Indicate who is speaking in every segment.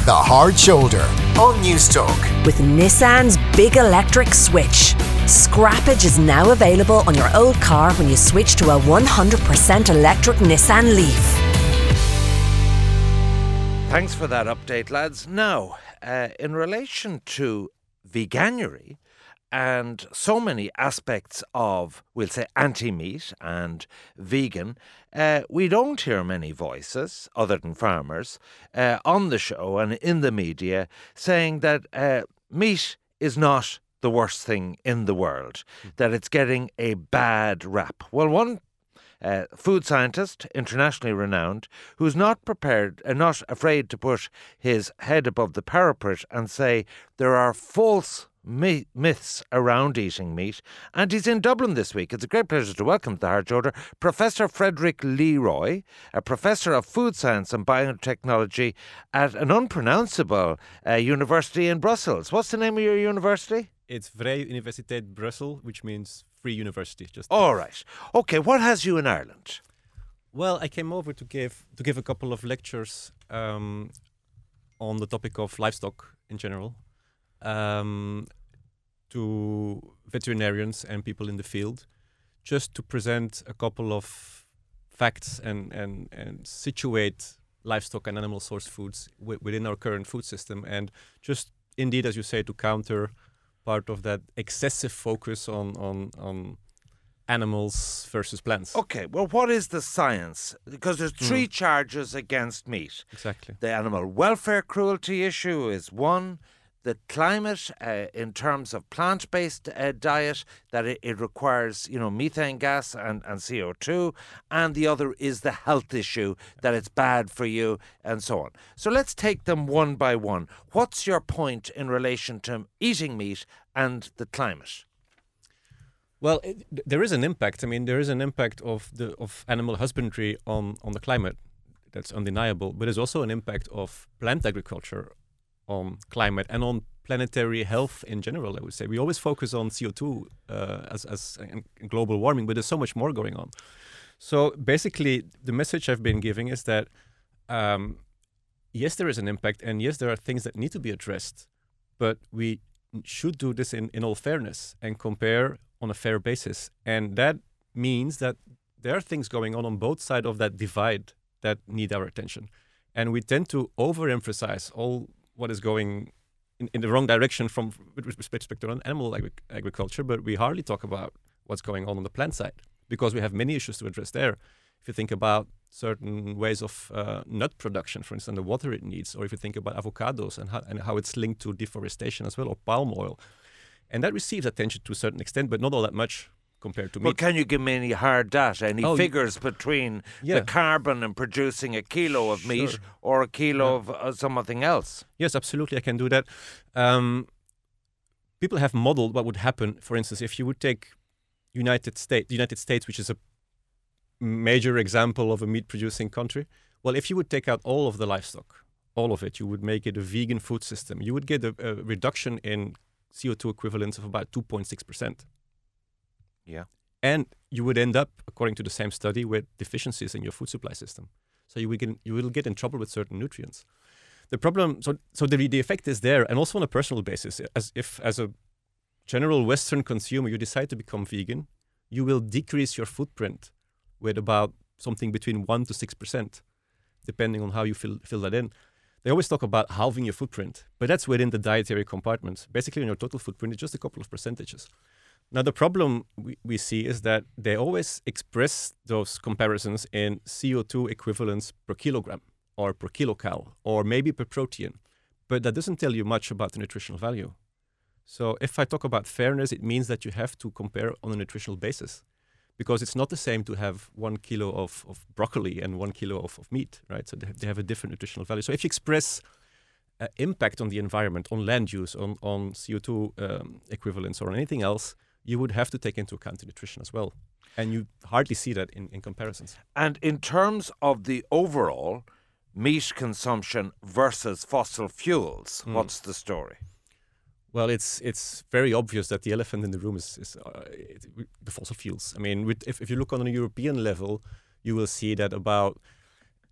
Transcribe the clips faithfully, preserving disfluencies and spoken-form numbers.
Speaker 1: The Hard Shoulder on Newstalk.
Speaker 2: With Nissan's big electric switch. Scrappage is now available on your old car when you switch to a one hundred percent electric Nissan Leaf.
Speaker 3: Thanks for that update, lads. Now, uh, in relation to veganuary and so many aspects of, we'll say, anti-meat and vegan, uh, we don't hear many voices, other than farmers, uh, on the show and in the media saying that uh, meat is not the worst thing in the world, that it's getting a bad rap. Well, one uh, food scientist, internationally renowned, who's not prepared and uh, not afraid to put his head above the parapet and say there are false My- myths around eating meat, and he's in Dublin this week. It's a great pleasure to welcome to the Hard Shoulder Professor Frederick Leroy, a professor of food science and biotechnology at an unpronounceable uh, university in Brussels. What's the name of your university?
Speaker 4: It's Vrije Universiteit Brussel, which means free university. Just
Speaker 3: all right. Okay, what has you in Ireland?
Speaker 4: Well, I came over to give to give a couple of lectures um, on the topic of livestock in general. Um, to veterinarians and people in the field, just to present a couple of facts and, and, and situate livestock and animal source foods w- within our current food system, and just indeed, as you say, to counter part of that excessive focus on, on, on animals versus plants.
Speaker 3: Okay, well, what is the science? Because there's three
Speaker 4: Mm.
Speaker 3: charges against meat.
Speaker 4: Exactly.
Speaker 3: The animal welfare cruelty issue is one. The climate, uh, in terms of plant-based uh, diet, that it, it requires, you know, methane gas and, and C O two, and the other is the health issue, that it's bad for you, and so on. So let's take them one by one. What's your point in relation to eating meat and the climate?
Speaker 4: Well, it, there is an impact. I mean, there is an impact of the of animal husbandry on, on the climate. That's undeniable. But there's also an impact of plant agriculture on climate and on planetary health in general, I would say. We always focus on C O two uh, as, as uh, global warming, but there's so much more going on. So basically, the message I've been giving is that, um, yes, there is an impact, and yes, there are things that need to be addressed, but we should do this in, in all fairness and compare on a fair basis. And that means that there are things going on on both sides of that divide that need our attention. And we tend to overemphasize all what is going in, in the wrong direction from with respect to animal agri- agriculture, but we hardly talk about what's going on on the plant side, because we have many issues to address there. If you think about certain ways of uh, nut production, for instance, the water it needs, or if you think about avocados and how, and how it's linked to deforestation as well, or palm oil. And that receives attention to a certain extent, but not all that much compared to meat.
Speaker 3: Well, can you give me any hard data, any
Speaker 4: Oh,
Speaker 3: figures between
Speaker 4: yeah.
Speaker 3: the carbon in producing a kilo of meat
Speaker 4: Sure.
Speaker 3: or a kilo
Speaker 4: Yeah.
Speaker 3: of uh, something else?
Speaker 4: Yes, absolutely, I can do that. Um, people have modeled what would happen, for instance, if you would take United States, the United States, which is a major example of a meat-producing country. Well, if you would take out all of the livestock, all of it, you would make it a vegan food system, you would get a, a reduction in C O two equivalents of about two point six percent.
Speaker 3: Yeah.
Speaker 4: And you would end up, according to the same study, with deficiencies in your food supply system. So you will get, you will get in trouble with certain nutrients. The problem, so so the, the effect is there, and also on a personal basis. As if as a general Western consumer, you decide to become vegan, you will decrease your footprint with about something between one to six percent, depending on how you fill fill that in. They always talk about halving your footprint, but that's within the dietary compartment. Basically, on your total footprint, it's just a couple of percentages. Now, the problem we, we see is that they always express those comparisons in C O two equivalents per kilogram or per kilocal or maybe per protein, but that doesn't tell you much about the nutritional value. So if I talk about fairness, it means that you have to compare on a nutritional basis, because it's not the same to have one kilo of, of broccoli and one kilo of, of meat, right? So they have, they have a different nutritional value. So if you express uh, impact on the environment, on land use, on, on C O two um, equivalents or anything else, you would have to take into account the nutrition as well. And you hardly see that in, in comparisons.
Speaker 3: And in terms of the overall meat consumption versus fossil fuels,
Speaker 4: Mm.
Speaker 3: what's the story?
Speaker 4: Well, it's it's very obvious that the elephant in the room is, is uh, it, the fossil fuels. I mean, with, if, if you look on a European level, you will see that about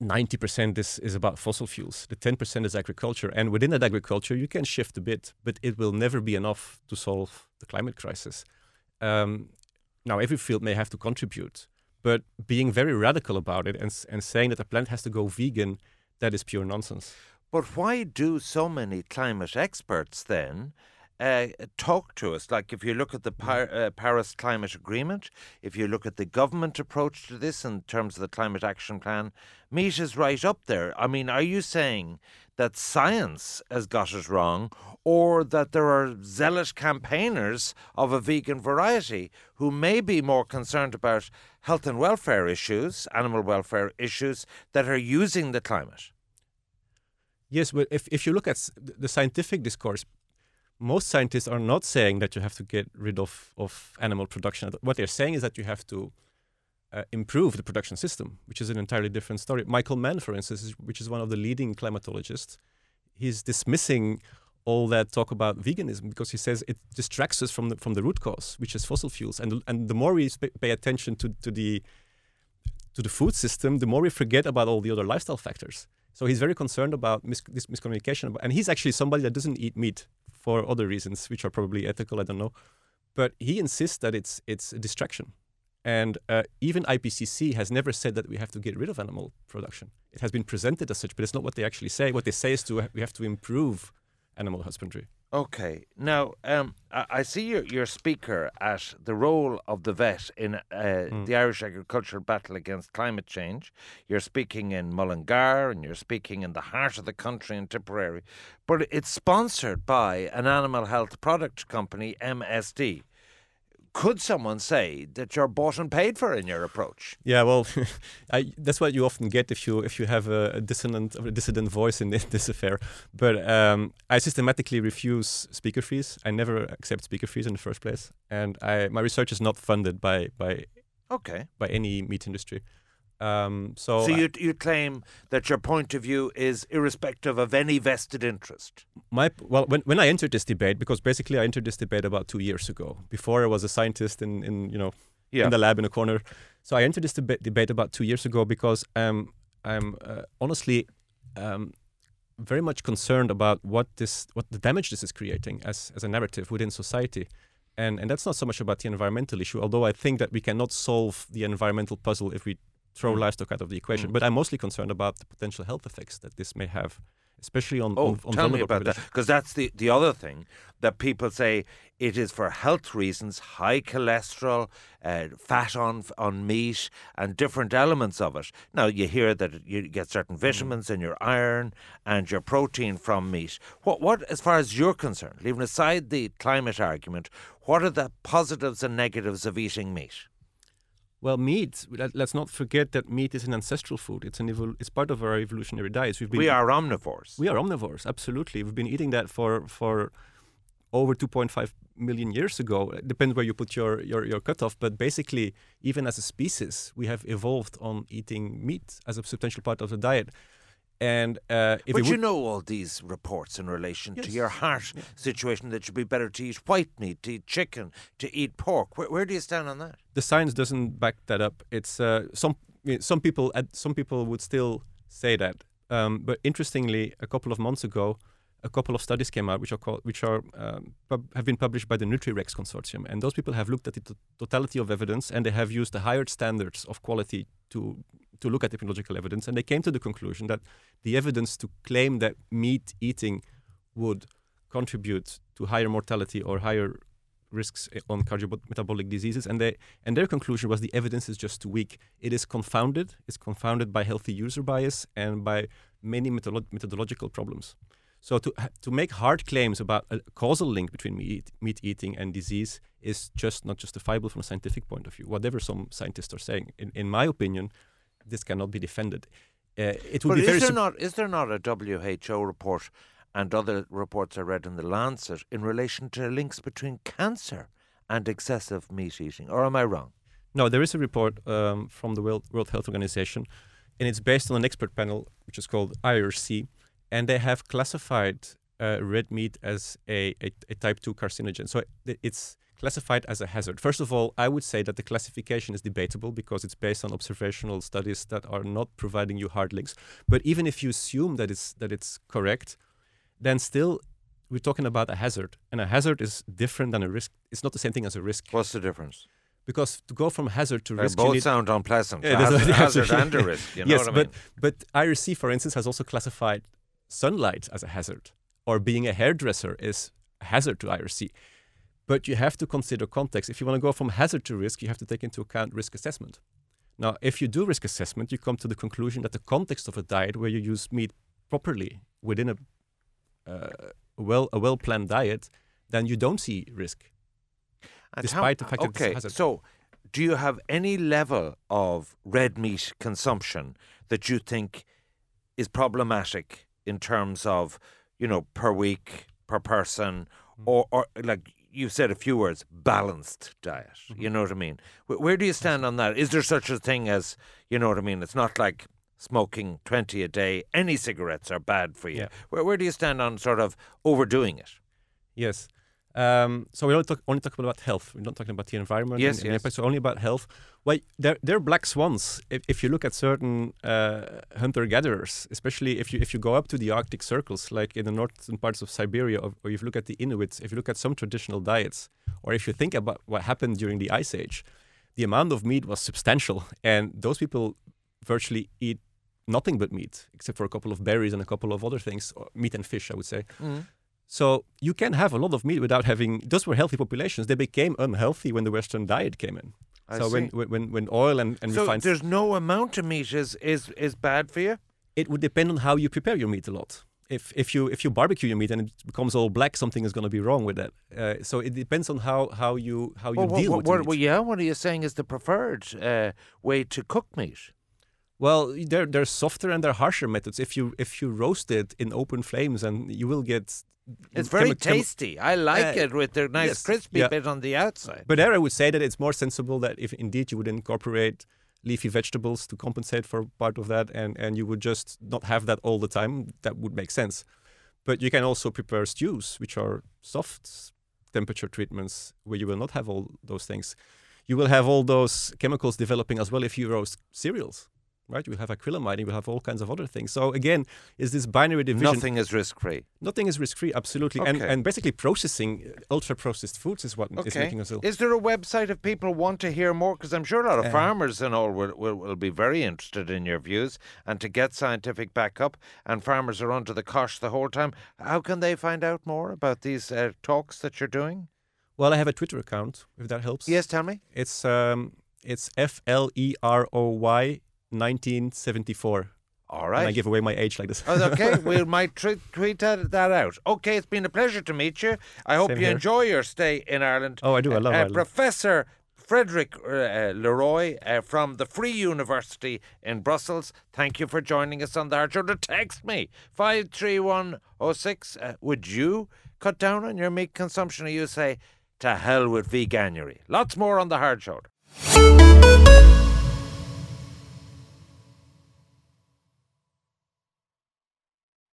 Speaker 4: ninety percent is, is about fossil fuels. The ten percent is agriculture. And within that agriculture, you can shift a bit, but it will never be enough to solve the climate crisis. Um, now, every field may have to contribute, but being very radical about it and, and saying that the plant has to go vegan, that is pure nonsense.
Speaker 3: But why do so many climate experts then uh, talk to us? Like if you look at the Par- uh, Paris Climate Agreement, if you look at the government approach to this in terms of the Climate Action Plan, meat is right up there. I mean, are you saying that science has got it wrong, or that there are zealot campaigners of a vegan variety who may be more concerned about health and welfare issues, animal welfare issues, that are using the climate?
Speaker 4: Yes, but if, if you look at s- the scientific discourse, most scientists are not saying that you have to get rid of, of animal production. What they're saying is that you have to uh, improve the production system, which is an entirely different story. Michael Mann, for instance, is, which is one of the leading climatologists, he's dismissing all that talk about veganism because he says it distracts us from the from the root cause, which is fossil fuels. And and the more we sp- pay attention to, to the to the food system, the more we forget about all the other lifestyle factors. So he's very concerned about mis- this miscommunication. And he's actually somebody that doesn't eat meat for other reasons, which are probably ethical, I don't know. But he insists that it's it's a distraction. And uh, even I P C C has never said that we have to get rid of animal production. It has been presented as such, but it's not what they actually say. What they say is to we have to improve animal husbandry.
Speaker 3: Okay. Now, um, I, I see your, your speaker at the role of the vet in uh, mm. the Irish agricultural battle against climate change. You're speaking in Mullingar and you're speaking in the heart of the country in Tipperary. But it's sponsored by an animal health product company, M S D. Could someone say that you're bought and paid for in your approach?
Speaker 4: Yeah, well, I, that's what you often get if you if you have a, a dissonant a dissident voice in this, this affair. But um, I systematically refuse speaker fees. I never accept speaker fees in the first place, and I my research is not funded by by
Speaker 3: okay
Speaker 4: by any meat industry. Um, so
Speaker 3: so you
Speaker 4: I,
Speaker 3: you claim that your point of view is irrespective of any vested interest.
Speaker 4: My well, when when I entered this debate, because basically I entered this debate about two years ago. Before I was a scientist in, in you know
Speaker 3: yeah.
Speaker 4: in the lab in a corner. So I entered this deba- debate about two years ago because um, I'm uh, honestly um, very much concerned about what this what the damage this is creating as as a narrative within society. And and that's not so much about the environmental issue, although I think that we cannot solve the environmental puzzle if we throw mm. livestock out of the equation. Mm. But I'm mostly concerned about the potential health effects that this may have, especially on
Speaker 3: oh,
Speaker 4: on, on
Speaker 3: tell me
Speaker 4: vulnerable
Speaker 3: about that, because that's the, the other thing that people say it is for health reasons, high cholesterol, uh, fat on on meat, and different elements of it. Now you hear that you get certain vitamins mm. in your iron and your protein from meat. What what as far as you're concerned, leaving aside the climate argument, what are the positives and negatives of eating meat?
Speaker 4: Well, meat. Let, let's not forget that meat is an ancestral food. It's an evol- It's part of our evolutionary diets. We've been,
Speaker 3: we are omnivores.
Speaker 4: We are omnivores. Absolutely, we've been eating that for for over two point five million years ago. It depends where you put your your your cutoff, but basically, even as a species, we have evolved on eating meat as a substantial part of the diet. And uh, if
Speaker 3: but you
Speaker 4: would...
Speaker 3: know all these reports in relation
Speaker 4: yes.
Speaker 3: to your heart
Speaker 4: yeah.
Speaker 3: situation, that it should be better to eat white meat, to eat chicken, to eat pork. Where, where do you stand on that?
Speaker 4: The science doesn't back that up. It's uh, some some people some people would still say that. Um, but interestingly, a couple of months ago, a couple of studies came out which are called, which are um, pub- have been published by the NutriRex consortium, and those people have looked at the t- totality of evidence, and they have used the higher standards of quality to to look at epidemiological evidence, and they came to the conclusion that the evidence to claim that meat eating would contribute to higher mortality or higher risks on cardiometabolic diseases, and they and their conclusion was the evidence is just too weak. It is confounded. It's confounded by healthy user bias and by many methodolo- methodological problems. So to to make hard claims about a causal link between meat, meat eating and disease is just not justifiable from a scientific point of view, whatever some scientists are saying. In, in my opinion, this cannot be defended. Uh, it would
Speaker 3: but
Speaker 4: be very
Speaker 3: is there
Speaker 4: sub-
Speaker 3: not is there not a W H O report and other reports I read in the Lancet in relation to links between cancer and excessive meat eating, or am I wrong?
Speaker 4: No, there is a report um, from the World, World Health Organization, and it's based on an expert panel which is called I R C, and they have classified uh, red meat as a, a, a type two carcinogen. So it, it's classified as a hazard. First of all, I would say that the classification is debatable because it's based on observational studies that are not providing you hard links. But even if you assume that it's that it's correct, then still we're talking about a hazard, and a hazard is different than a risk. It's not the same thing as a risk.
Speaker 3: What's the difference?
Speaker 4: Because to go from hazard to
Speaker 3: They
Speaker 4: risk, you
Speaker 3: both
Speaker 4: need-
Speaker 3: sound unpleasant.
Speaker 4: Yeah,
Speaker 3: a hazard,
Speaker 4: there's a-
Speaker 3: hazard and a risk. You know
Speaker 4: yes,
Speaker 3: what I mean?
Speaker 4: but but I R C, for instance, has also classified sunlight as a hazard, or being a hairdresser is a hazard to I R C. But you have to consider context. If you want to go from hazard to risk, you have to take into account risk assessment. Now, if you do risk assessment, you come to the conclusion that the context of a diet where you use meat properly within a uh, well a well planned diet, then you don't see risk,
Speaker 3: And
Speaker 4: despite the fact that it's a
Speaker 3: okay,
Speaker 4: hazard.
Speaker 3: so do you have any level of red meat consumption that you think is problematic in terms of, you know, per week, per person,
Speaker 4: Mm-hmm.
Speaker 3: or, or like you've said a few words, balanced diet?
Speaker 4: Mm-hmm.
Speaker 3: You know what I mean? Where, where do you stand on that? Is there such a thing as, you know what I mean? It's not like smoking twenty a day. Any cigarettes are bad for you.
Speaker 4: Yeah.
Speaker 3: Where, where do you stand on sort of overdoing it?
Speaker 4: Yes. Um, so we only talk, only talking about health. We're not talking about the environment.
Speaker 3: Yes,
Speaker 4: and, and
Speaker 3: yes.
Speaker 4: impact, so only about health. Well, they're, they're black swans. If, if you look at certain uh, hunter-gatherers, especially if you if you go up to the Arctic circles, like in the northern parts of Siberia, or, or if you look at the Inuits, if you look at some traditional diets, or if you think about what happened during the Ice Age, the amount of meat was substantial, and those people virtually eat nothing but meat, except for a couple of berries and a couple of other things, or meat and fish, I would say.
Speaker 3: Mm.
Speaker 4: So you can have a lot of meat without having. Those were healthy populations. They became unhealthy when the Western diet came in.
Speaker 3: I
Speaker 4: so when,
Speaker 3: see.
Speaker 4: when when oil and, and
Speaker 3: So
Speaker 4: refined,
Speaker 3: there's no amount of meat is, is, is bad for you?
Speaker 4: it would depend on how you prepare your meat a lot. If if you if you barbecue your meat and it becomes all black, something is going to be wrong with that. Uh, so it depends on how, how you how you
Speaker 3: Well,
Speaker 4: deal
Speaker 3: what,
Speaker 4: with
Speaker 3: what,
Speaker 4: the meat.
Speaker 3: well, yeah, what are you saying is the preferred uh, way to cook meat?
Speaker 4: Well, there there's softer and there are harsher methods. If you if you roast it in open flames, and you will get.
Speaker 3: It's very
Speaker 4: chemi- chemi-
Speaker 3: tasty. I like
Speaker 4: Uh,
Speaker 3: it with the nice
Speaker 4: yes,
Speaker 3: crispy
Speaker 4: yeah.
Speaker 3: bit on the outside.
Speaker 4: But there I would say that it's more sensible that if indeed you would incorporate leafy vegetables to compensate for part of that, and, and you would just not have that all the time, that would make sense. But you can also prepare stews, which are soft temperature treatments, where you will not have all those things. You will have all those chemicals developing as well if you roast cereals, right? You will have acrylamide, you will have all kinds of other things. So again, is this binary division.
Speaker 3: Nothing is risk-free.
Speaker 4: Nothing is risk-free, absolutely. And,
Speaker 3: Okay.
Speaker 4: and basically processing uh, ultra-processed foods is what is
Speaker 3: Okay.
Speaker 4: making us ill.
Speaker 3: Is there a website if people want to hear more? Because I'm sure a lot of
Speaker 4: Uh,
Speaker 3: farmers and all will, will, will be very interested in your views and to get scientific backup. And farmers are under the cosh the whole time. How can they find out more about these uh, talks that you're doing?
Speaker 4: Well, I have a Twitter account, if that helps.
Speaker 3: Yes, tell me.
Speaker 4: It's um, it's F L E R O Y nineteen seventy-four.
Speaker 3: All
Speaker 4: And I
Speaker 3: right.
Speaker 4: give away my age like this.
Speaker 3: Oh, okay, we might tr- tweet that, that out. Okay, it's been a pleasure to meet you. I hope
Speaker 4: Same
Speaker 3: you
Speaker 4: here.
Speaker 3: enjoy your stay in Ireland.
Speaker 4: Oh, I do. I love
Speaker 3: uh,
Speaker 4: Ireland.
Speaker 3: Professor Frederick uh, Leroy uh, from the Free University in Brussels. Thank you for joining us on the Hard Shoulder. Text me five three one oh six. Uh, would you cut down on your meat consumption, or you say to hell with veganuary? Lots more on the Hard Shoulder.